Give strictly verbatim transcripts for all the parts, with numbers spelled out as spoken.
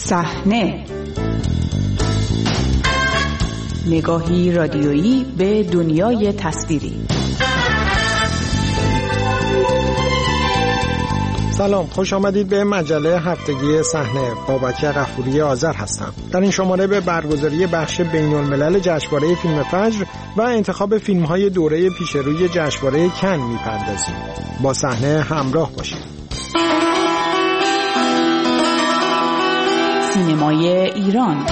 صحنه، نگاهی رادیویی به دنیای تصویری. سلام، خوش آمدید به مجله هفتگی صحنه. بابک غفوری آذر هستم. در این شماره به برگزاری بخش بین‌الملل جشنواره فیلم فجر و انتخاب فیلم‌های دوره پیشروی جشنواره کن می‌پردازیم. با صحنه همراه باشید. سینمای ایران.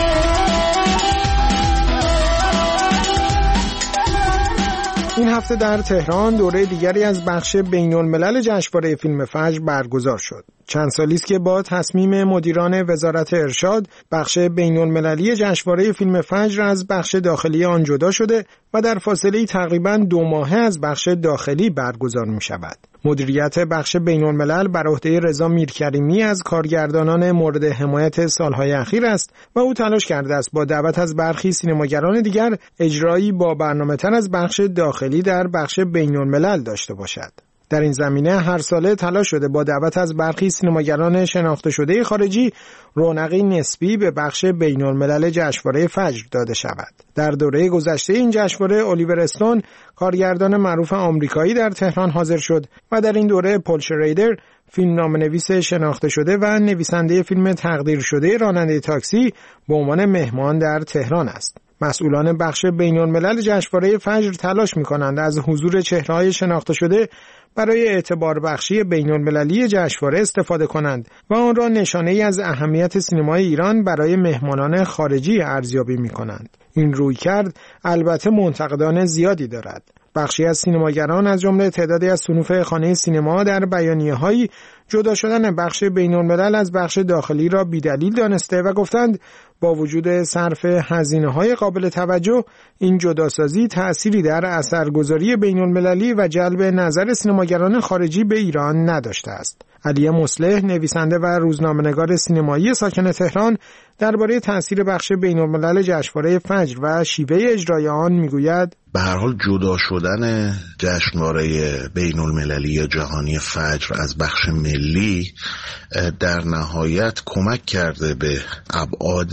این هفته در تهران دوره دیگری از بخش بین‌الملل جشنواره فیلم فجر برگزار شد. چند سالی است که با تصمیم مدیران وزارت ارشاد بخش بین‌المللی جشنواره فیلم فجر از بخش داخلی آن جدا شده و در فاصله تقریباً دو ماهه از بخش داخلی برگزار می شود. مدیریت بخش بین‌الملل بر عهده رضا میرکریمی از کارگردانان مورد حمایت سالهای اخیر است و او تلاش کرده است با دعوت از برخی سینماگران دیگر اجرایی با برنامه‌تر از بخش داخلی در بخش بین‌الملل داشته باشد. در این زمینه هر ساله تلاش شده با دعوت از برخی سینماگران شناخته شده خارجی رونقی نسبی به بخش بین‌الملل جشنواره فجر داده شود. در دوره گذشته این جشنواره الیور استون کارگردان معروف آمریکایی در تهران حاضر شد و در این دوره پل شریدر فیلمنامه‌نویس شناخته شده و نویسنده فیلم تقدیر شده راننده تاکسی به عنوان مهمان در تهران است. مسئولان بخش بین‌الملل جشنواره فجر تلاش می‌کنند از حضور چهره‌های شناخته شده برای اعتبار بخشی بین‌المللی جشنواره استفاده کنند و آن را نشانه‌ای از اهمیت سینمای ایران برای مهمانان خارجی ارزیابی می‌کنند. این رویکرد البته منتقدان زیادی دارد. بخشی از سینماگران از جمله تعدادی از صنوف خانه سینما در بیانیه‌هایی جدا شدن بخش بین‌الملل از بخش داخلی را بی‌دلیل دانسته و گفتند با وجود صرف هزینه‌های قابل توجه این جداسازی تأثیری در اثرگذاری بین‌المللی و جلب نظر سینماگران خارجی به ایران نداشته است. علی مصلح، نویسنده و روزنامه‌نگار سینمایی ساکن تهران، درباره تأثیر بخش بین‌الملل جشنواره فجر و شیوه اجرای آن میگوید: به هر حال جدا شدن جشنواره بین‌المللی یا جهانی فجر از بخش ملی در نهایت کمک کرده به ابعاد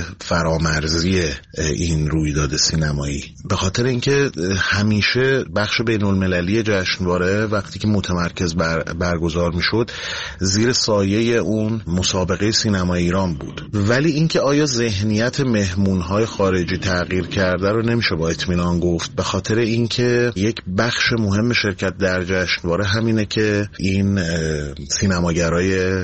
فرامرزی این رویداد سینمایی، به خاطر اینکه همیشه بخش بین‌المللی جشنواره وقتی که متمرکز بر برگزار میشد زیر سایه اون مسابقه سینما ایران بود. ولی اینکه آیا ذهنیت مهمون‌های خارجی تغییر کرده رو نمیشه با اطمینان گفت، به خاطر اینکه یک بخش مهم شرکت در جشنواره همینه که این سینماگرای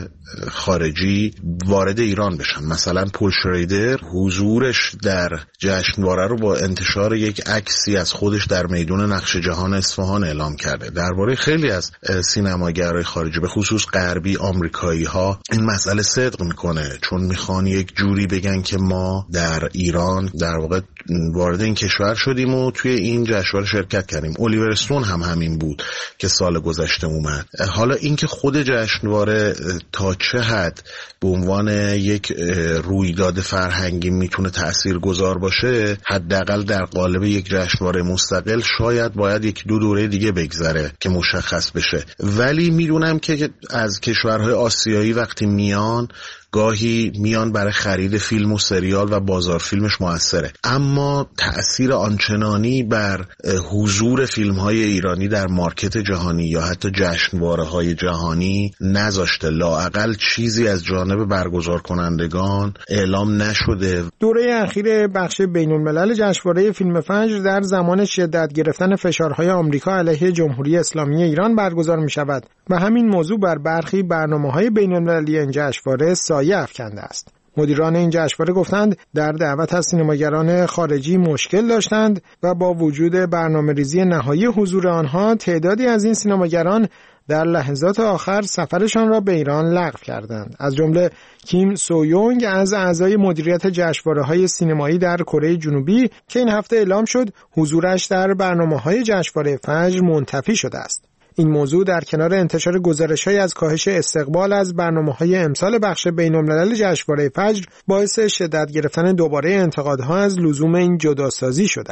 خارجی وارد ایران بشن. مثلا پل شریدر حضورش در جشنواره رو با انتشار یک عکسی از خودش در میدون نقش جهان اصفهان اعلام کرده. درباره خیلی از سینماگرای خارجی به خصوص غربی آمریکایی ها این مسئله صدق میکنه، چون میخوان یک جوری بگن که ما در ایران در واقع وارد این کشور شدیم و توی این جشنواره شرکت کردیم. الیور استون هم همین بود که سال گذشته اومد. حالا اینکه خود جشنواره تا چه حد به عنوان یک رویداد فرهنگی میتونه تاثیرگذار باشه، حداقل در قالب یک جشنواره مستقل شاید باید یک دو دوره دیگه بگذره که مشخص بشه. ولی میدونم که از کشورهای آسیایی وقتی میان گاهی میان برای خرید فیلم و سریال و بازار فیلمش موثره، اما تأثیر آنچنانی بر حضور فیلم‌های ایرانی در مارکت جهانی یا حتی جشنواره‌های جهانی نذاشته. لااقل چیزی از جانب برگزار کنندگان اعلام نشده. دوره اخیر بخش بین‌الملل جشنواره فیلم فجر در زمان شدت گرفتن فشارهای آمریکا علیه جمهوری اسلامی ایران برگزار می‌شود و همین موضوع بر برخی برنامه‌های بین‌المللی این جشنواره سایه افکنده است. مدیران این جشنواره گفتند در دعوت از سینماگران خارجی مشکل داشتند و با وجود برنامه‌ریزی نهایی حضور آنها تعدادی از این سینماگران در لحظات آخر سفرشان را به ایران لغو کردند. از جمله کیم سویونگ از اعضای مدیریت جشنواره‌های سینمایی در کره جنوبی که این هفته اعلام شد حضورش در برنامه‌های جشنواره فجر منتفی شده است. این موضوع در کنار انتشار گزارش‌های از کاهش استقبال از برنامه‌های امسال بخش بین‌الملل جشنواره فجر باعث شدت گرفتن دوباره انتقادها از لزوم این جداسازی شده است.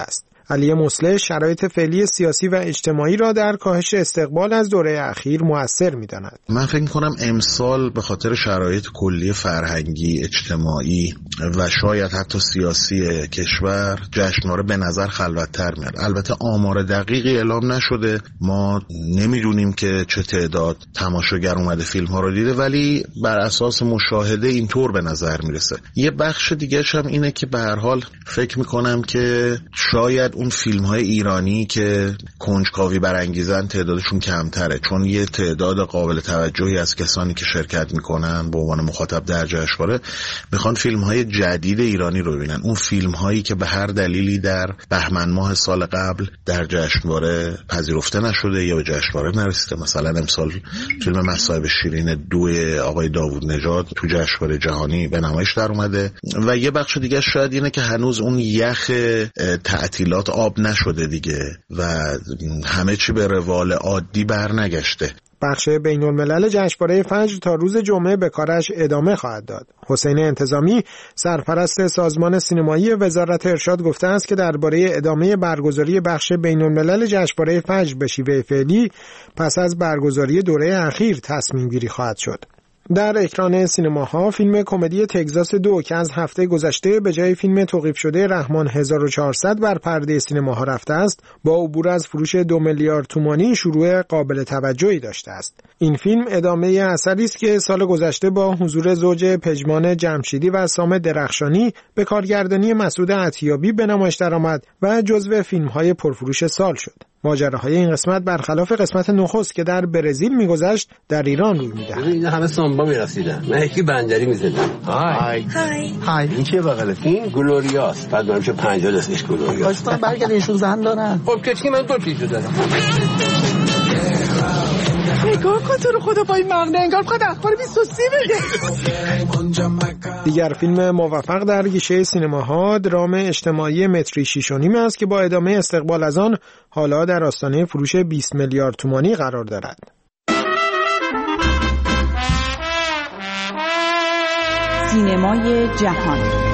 علی مصلح شرایط فعلی سیاسی و اجتماعی را در کاهش استقبال از دوره اخیر مؤثر می‌داند. من فکر می‌کنم امسال به خاطر شرایط کلی فرهنگی، اجتماعی و شاید حتی سیاسی کشور جشنواره به نظر خلوت‌تر میاد. البته آمار دقیقی اعلام نشده، ما نمیدونیم که چه تعداد تماشاگر اومده فیلم ها رو دیده، ولی بر اساس مشاهده اینطور به نظر میرسه. یه بخش دیگه هم اینه که به هر حال فکر میکنم که شاید اون فیلم های ایرانی که کنجکاوی برانگیزن تعدادشون کمتره، چون یه تعداد قابل توجهی از کسانی که شرکت میکنن به عنوان مخاطب در جشنواره میخوان فیلم های جدید ایرانی رو ببینن. اون فیلم هایی که به هر دلیلی در بهمن ماه سال قبل در جشنواره پذیرفته نشده یا به جشنواره نرسیده، مثلا امسال فیلم مصائب شیرین دو آقای داوود نژاد تو جشنواره جهانی به نمایش در اومده و یه بخش دیگه شاید اینه که هنوز اون یخ تعطیلات آب نشده دیگه و همه چی به روال عادی برنگشته. بخش بین الملل جشنواره فجر تا روز جمعه به کارش ادامه خواهد داد. حسین انتظامی سرپرست سازمان سینمایی وزارت ارشاد گفته است که درباره ادامه برگزاری بخش بین الملل جشنواره فجر به شیوه فعلی پس از برگزاری دوره اخیر تصمیم گیری خواهد شد. در اکران سینماها فیلم کمدی تگزاس دو که از هفته گذشته به جای فیلم توقیف شده رحمان هزار و چهارصد بر پرده سینماها رفته است، با عبور از فروش دو میلیارد تومانی شروع قابل توجهی داشته است. این فیلم ادامه اثری است که سال گذشته با حضور زوج پژمان جمشیدی و سام درخشانی به کارگردانی مسعود عطیابی به نمایش درآمد و جزو فیلم‌های پرفروش سال شد. ماجراهای این قسمت برخلاف قسمت نخست که در برزیل میگذشت در ایران روی میدهد. این همه سامبا میرسیدن، من یکی بندری میزدم. های های های این چیه بغلت؟ این گلوریاست. بعد منم چه پنجاه دستش گلوریاست. واسه برگرد ایشون زن دارن. خب که من دو پیچو دارم. نگاه کن تو رو خدا با این مغنه انگار بخواد اخبار بیست و سی بگه. دیگر فیلم موفق در گیشه سینماها درام اجتماعی متری شیش و نیم است که با ادامه استقبال از آن حالا در آستانه فروش بیست میلیارد تومانی قرار دارد. سینمای جهان.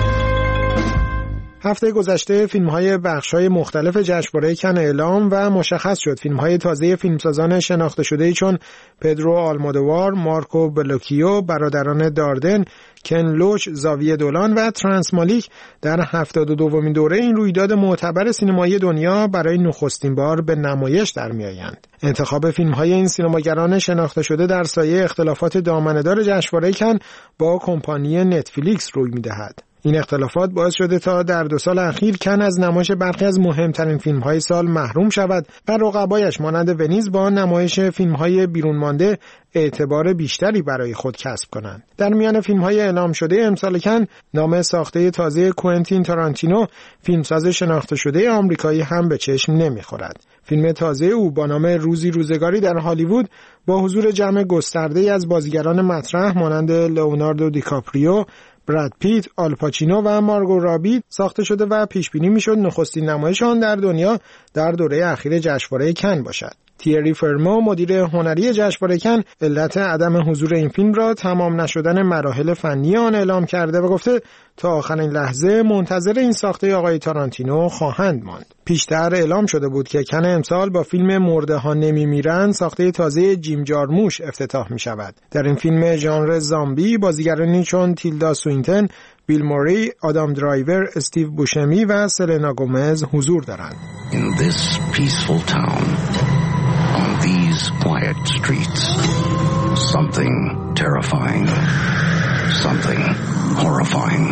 هفته گذشته فیلم‌های بخش‌های مختلف جشنواره کن اعلام و مشخص شد. فیلم‌های تازه فیلمسازان شناخته شده‌ای چون پدرو آلمودوار، مارکو بلوکیو، برادران داردن، کن لوچ، زاویه دولان و ترانس مالیک در هفتاد و دومین دوره این رویداد معتبر سینمایی دنیا برای نخستین بار به نمایش در می‌آیند. انتخاب فیلم‌های این سینماگران شناخته شده در سایه اختلافات دامنه‌دار جشنواره کن با کمپانی نتفلیکس روی می‌دهد. این اختلافات باعث شده تا در دو سال اخیر کن از نمایش برخی از مهمترین فیلم‌های سال محروم شود و رقبایش مانند ونیز با نمایش فیلم‌های بیرون مانده اعتبار بیشتری برای خود کسب کنند. در میان فیلم‌های اعلام شده امسال کن نام ساخته تازه کوئنتین تارانتینو، فیلمساز شناخته شده آمریکایی هم به چشم نمی‌خورد. فیلم تازه او با نام روزی روزگاری در هالیوود با حضور جمع گسترده‌ای از بازیگران مطرح مانند لئوناردو دیکاپریو، براد پیت، آل پاچینو و مارگو رابی ساخته شده و پیش بینی میشد نخستین نمایش آن در دنیا در دوره اخیر جشنواره کن باشد. تیری فرمو مدیر هنری جشنواره کن علت عدم حضور این فیلم را تمام نشدن مراحل فنی آن اعلام کرده و گفته تا آخرین لحظه منتظر این ساخته آقای تارانتینو خواهند ماند. پیشتر اعلام شده بود که کن امسال با فیلم مرده ها نمیمیرند ساخته تازه جیم جارموش افتتاح می شود. در این فیلم ژانر زامبی بازیگرانی چون تیلدا سوینتن، بیل موری، آدام درایور، استیو بوشمی و سلنا گومز حضور دارند. In this peaceful town, on these quiet streets, something terrifying, something horrifying.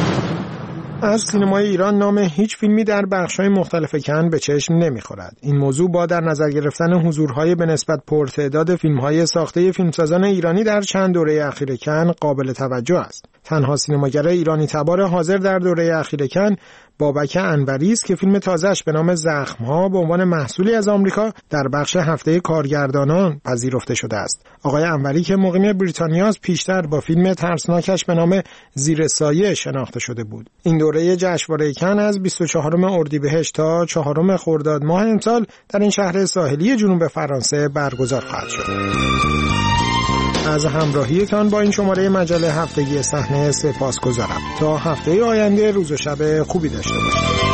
از سینمای ایران نام هیچ فیلمی در بخش‌های مختلف کن به چشم نمی‌خورد. این موضوع با در نظر گرفتن حضورهای به نسبت پرتعداد فیلم‌های ساخته فیلمسازان ایرانی در چند دوره اخیر کن قابل توجه است. تنها سینماگر ایرانی تبار حاضر در دوره اخیر کن بابک انوری است که فیلم تازه‌اش به نام زخم‌ها به عنوان محصولی از آمریکا در بخش هفته کارگردانان پذیرفته شده است. آقای انوری که مقیم بریتانیا است پیشتر با فیلم ترسناکش به نام زیر سایه شناخته شده بود. این دوره جشنواره کن از بیست و چهارم اردیبهشت تا چهارم خرداد ماه امسال در این شهر ساحلی جنوب فرانسه برگزار خواهد شد. از همراهیتان با این شماره مجله هفتگی صحنه سپاسگزارم. تا هفته آینده روز و شب خوبی داشته باشید.